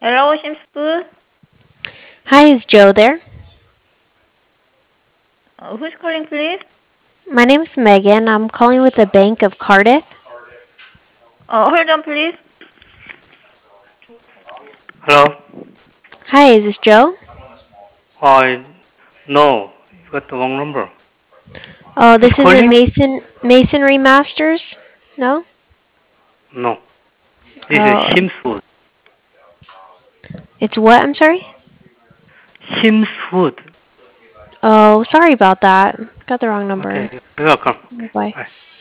Hello, Sims Food. Hi, is Joe there? Who's calling, please? My name is Megan. I'm calling with the Bank of Cardiff. Hold on, please. Hello? Hi, is this Joe? I no, you got the wrong number. Oh, Who's this isn't calling? Masonry Masters? No? No, this is Oh, Sims Food. it's what? I'm sorry? Sims Food. Oh, sorry about that. Got the wrong number. Okay, you're welcome. Bye. Bye.